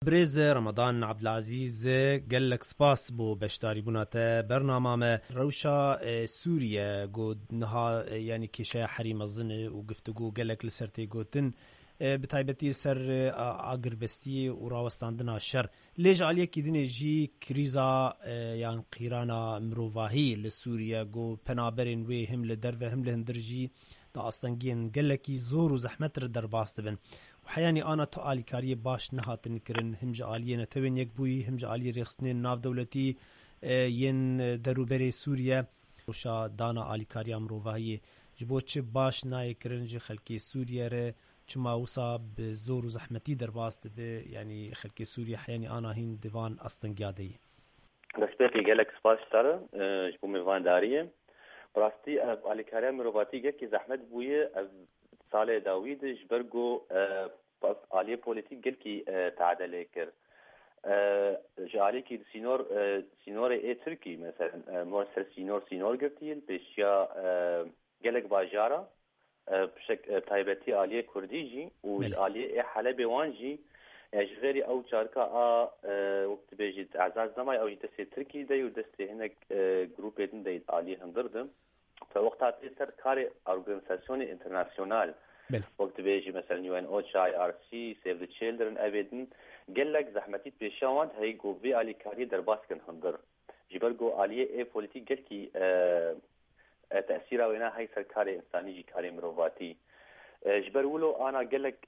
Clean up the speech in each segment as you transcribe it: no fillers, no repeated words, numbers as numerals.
برێز رەمەدان عەبدولعەزیز gelek spas بۆ بەشداریبوونا te bernama me rewşa Sûriye got niha yanî kêşeya herîma zin û giftugû gelek li ser tê gotin bi taybetî ser agirvestiyê û rawestandina şer lê ji aliyekî dinê jî krîza yan qîrana mirovahî li Sûriye got penaberên wê him li derve him li hindir jî da astengiyên gelekî zor û zehmet re derbas dibin. حیانی آنا تو آلیکاری باش نهاتن کرن هم جه آلیه نتوین یک بوی هم جه آلیه رخصنین ناف دولتی ین دروبر سوریه وشا دانا آلیکاری امروواهی جبو چه باش نای کرن جه خلکی سوریه ره چما وصا بزور و زحمتی در باست به یعنی خلکی سوریه حیانی آنا هین دیوان استنگیاده دەستپێکی gelek سپاس داره جبو میوان داریه براستی آلیکاری امروواتی گکی زحمت بویه ساله داوید جبرگو عالیه پولیتیک گلکی تعدله کرد جالی کی سینور ای ترکی مثلا مرسل سینور گرتیل بشیا گلک باجارا بشک تایبتی عالیه کردی جی و عالیه ای حلب وانجی اجغری او چارکا وقت بیجید اعزاز نمای او دستی ترکی دی و دستی هنک گروپ ایدن دی عالیه هندردم فوقتها تيسر كاري اورجانيزاسيون انترناسيونال وقت بيجي مثلا يو ان اوتش اي ار سي سيف ذا تشيلدرن ابيدن قال لك زحمتي بيشاوند هيجو في علي كاري درباسكن هندر جبرجو عليه اي بوليتيك قال كي تاثيره وينا هي سركاري انساني جي كاري مروفاتي جبرولو انا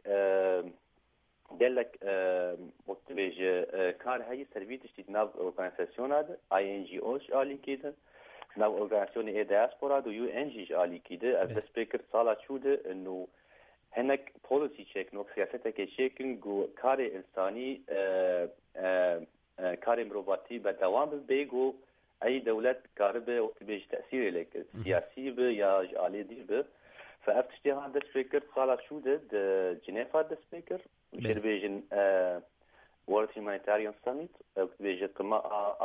قال لك وقت بيجي كار هي سيرفيتش تناف اورجانيزاسيون هذا اي ان جي اوش علي كده ناو اورجانيزاسيون اي دياسبورا دو يو ان جي علي كده از سبيكر صاله شوده انه هناك بوليسي تشيك نو سياستك تشيكن جو كاري انساني كاري مروفاتي بدوام بيجو اي دوله كاربه وقت بيجي تاثير لك سياسي به يا علي دي به فافتشتي هذا سبيكر صاله شوده جنيفا ده سبيكر مش بيجن وورد هيومانيتاريان ساميت وقت بيجي قمه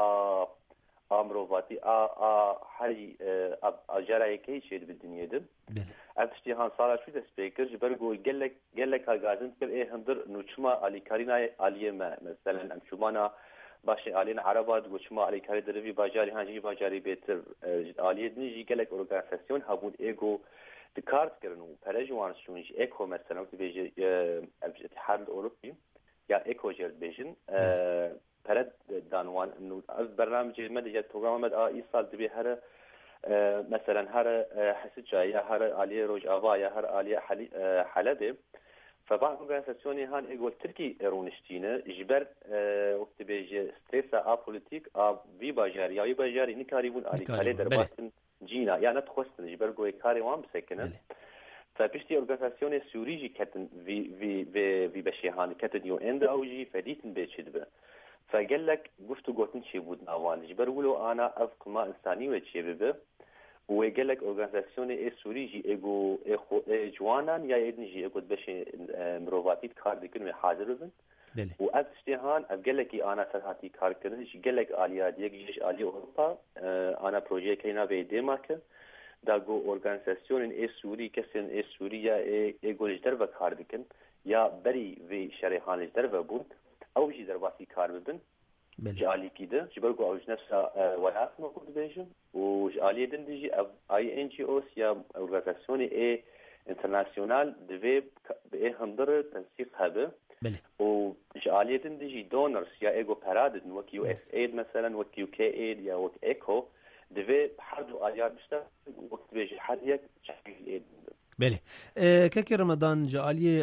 امروفاتي حري اجراي كي شيء بالدنيا ده افتشتي هان صار شو ده سبيكر جبرجو قال لك غازن كل ايه هندر انه شما علي كارينا علي مثلا ام شمانا باش علينا عربات وشما علي كاري دربي باجاري هانجي باجاري بيتر علي نيجي قال لك اورجانيزاسيون هابون ايجو دكارت كرنو برجوان شونج ايكو مثلا بيجي الاتحاد الاوروبي يا ايكو جير بيجن پرد دانوان انه از برنامج مدیجات پروگرام مد ای سال دبی هر مثلا هر حسد جايه هر علی روج آوایا هر علی حلبه فبعض اورجانيزاسيوني هان ايجول تركي رونشتينه جبر وقت بيجي ستريسا بوليتيك في باجاري يا باجاري نكاريبون علي كالي درباتن جينا يعني تخصن جبر جوي كاري وام سكنه فبشتي اورجانيزاسيوني سوريجي كتن في بشي هان كتن يو اند او جي فديتن بيتشدبه فقال لك قفتو قوتن شي بود ناوان جبر ولو انا افق ما انساني وشي ببه وقال لك اورجانيزاسيون اي سوريجي ايجو جوانان يا ادنجي ايجو بشي مروفاتي كار دكن حاضر بن وافتشتهان قال لك انا سرحتي كار كرنش قال لك اليات يجيش الي اوروبا انا بروجي كاينا في ديماك داغو اورجانيزاسيون اي سوري كسن اي سوريا ايجو جدربا كار دكن يا بري في شريحان جدربا بود او جي درباسي كار ببن جالي كده جبرجو اوج نفسها ولايات موجود بيجن وجالي دندجي اي ان جي اوس يا اورجانيزاسيون اي انترناسيونال دفي باي هندر تنسيق هذا وجالي دندجي دونرز يا ايجو باراد وك يو اس ايد مثلا وك يو كي ايد يا وك ايكو دفي حدو اليات بشتا وقت بيجي حديك شكل ايد بله كاكي رمضان جالي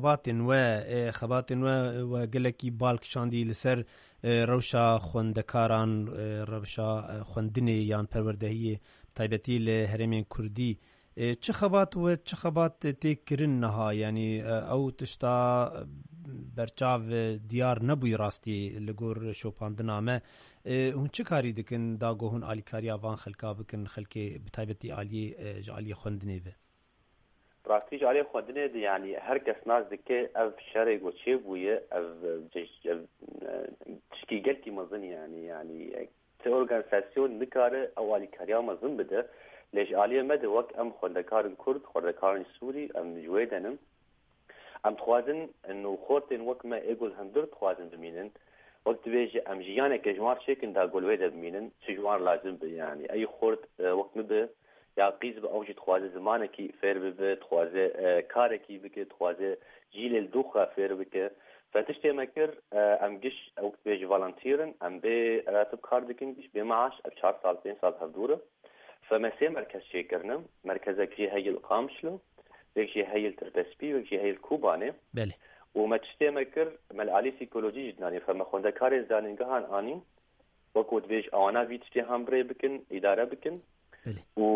خباتن و گلکی بالک شاندی لسر روشا خوندکاران روشا خوندنی یان پروردهی تایبتی لهرمین کردی چه خبات تکرن نها یعنی او تشتا برچاو دیار نبوی راستی لگور شوپاندنامه هون چه کاری دکن داگو هون آلیکاری آوان خلکا بکن خلکی بتایبتی آلی خوندنی و راستيج عليه خدني يعني هركس ناس دكه اف شرق وشيبويه اف تشكي قلتي مظن يعني اورجانيزاسيون نكاره اولي كاريا مظن بده ليش عليه مدى وقت ام خندكار كرد خندكار سوري ام جويدنم ام خوازن انه خورتين وكما ايقول هندر خوازن بمينن وقت بيجي ام جيانا كجوار شكل دا قولويدا بمينن شجوار لازم يعني اي خورت وقت مبه یا قیز به اوج تخوازه زمانه کی فیر به تخوازه کار کی بکه تخوازه جیل الدوخه فیر بکه فتشتي مكر ام جش او بيجي فالنتيرن ام بي راتب كار دكنجش بمعاش ب 4 سال 5 سال هفدوره فمسي مركز شيكرنم مركزك جي هي القامشلو بيجي هي التربسبي بيجي هي الكوبانه بله وما تشتي مكر ملالي سيكولوجي جداني فما خوندا كار زانينغهان اني وكود بيج اوانا فيتشتي همبري بكن اداره بكن و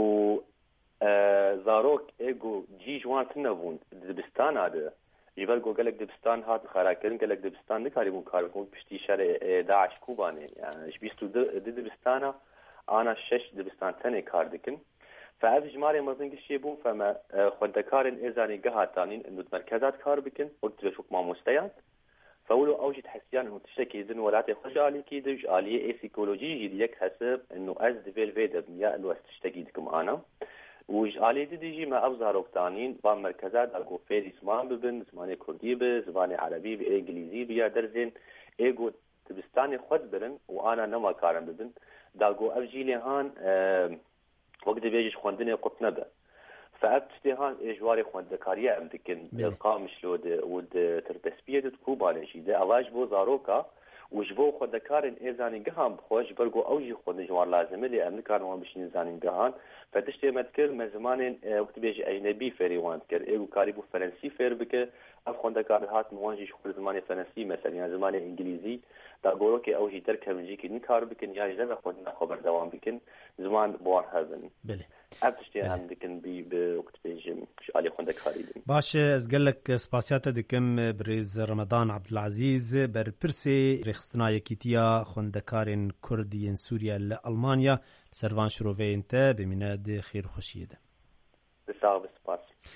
زاروك ايجو جي جوان تنبون دبستان هذا جبال جو قالك دبستان هات خراكرن قالك دبستان نكاريبون كاربون بشتي شارع داعش كوباني يعني شبيستو دبستانا انا 6 دبستان تاني كاردكن فاف جماري مزنق الشيبون فما خدكارن ايزاني قهاتانين انه مركزات كاربكن قلت بشوك ما مستيات فولو اوجد حسيان انه تشتكي دن ولاتي خجالي كيدج آلية اي سيكولوجي جديك حسب انه از دفيل فيدا بنيا انه تشتكي دكم انا وش آلية ديجي ما ابزار وقتانين بام مركزات اقو فيدي زمان ببن زماني كردي به زماني عربي به انجليزي بيا درزين ايقو تبستاني خود برن وانا نما كارن ببن داقو افجيلي هان وقت بيجيش خوندني قطنه به فأبتدي هان إجواري خوندكارية أمدكن القامش ود تربسبية تكوباني شيء أواج بو زاروكا وجبو خوندكارن إيزاني جهان بخوش برجو أوجي خوند جوار لازم اللي أمريكان وان بشين زاني جهان فتشتي متكر من زمان وقت بيجي أجنبي فريوان كر إيجو كاريبو فرنسي فير بك أف خوندكار هات موانجي شغل زمان فرنسي مثلا يعني زمان إنجليزي دا قولوكي أوجي تركب نجيكي نكار بكن يا جدا خوندنا خبر دوام بكن زمان بوار هذن بله أبتشتي عندكن بوقت بيجي مش علي خوندك خاريدين باش از قالك سباسياتا دكم بريز رمضان عبد العزيز بربرسي رخصتنا يكيتيا خوندكارين كرديين سوريا لألمانيا سرفان شروفي انت بمناد خير خوشيده بساغ بسباس